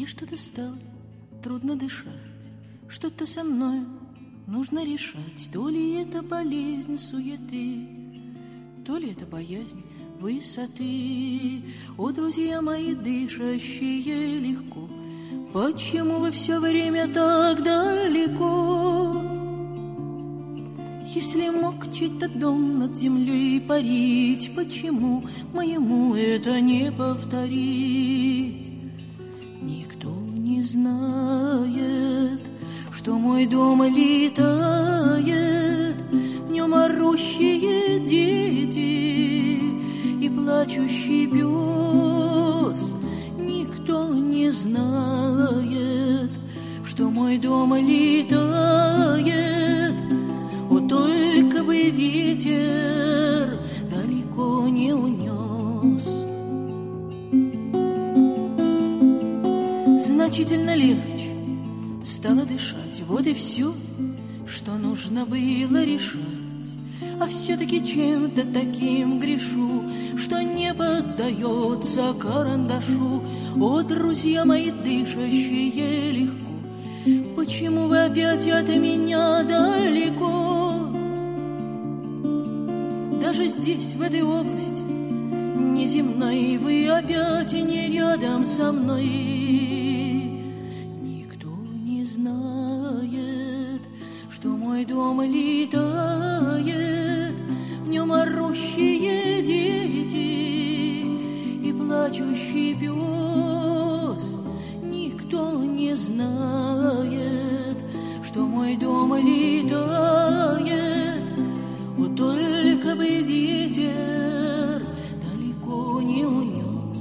Мне что-то стало трудно дышать, что-то со мной нужно решать. То ли это болезнь суеты, то ли это боязнь высоты. О, друзья мои, дышащие легко, почему вы все время так далеко? Если мог чей-то дом над землей парить, почему моему это не повторить? Никто не знает, что мой дом летает, в нем орущие дети и плачущий пес. Никто не знает, что мой дом летает. О, только бы ветер далеко не унес. Значительно легче стало дышать. Вот и все, что нужно было решать. А все-таки чем-то таким грешу, что не поддается карандашу. О, друзья мои, дышащие легко, почему вы опять от меня далеко? Даже здесь, в этой области неземной, вы опять не рядом со мной. Никто не знает, что мой дом летает, в нем орущие дети и плачущий пес. Никто не знает, что мой дом летает. Вот только бы ветер далеко не унес.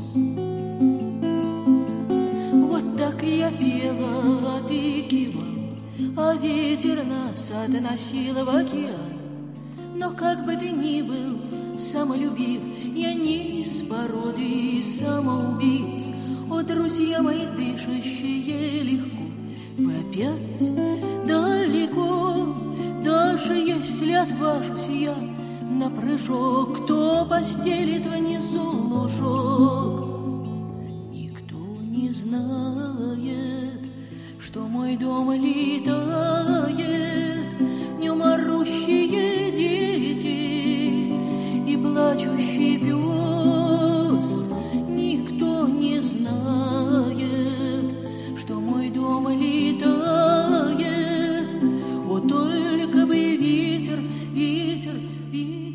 Вот так я пела, а ты кивал, а ветер нас относил в океан. Но как бы ты ни был самолюбив, я не из породы самоубийц. О, друзья мои, дышащие легко, вы опять далеко. Даже если отважусь я на прыжок, кто постелит внизу лужок? Никто не знает, что мой дом летает, в нем орущие дети и плачущий пес. Никто не знает, что мой дом летает. О, только бы ветер, ветер, ветер.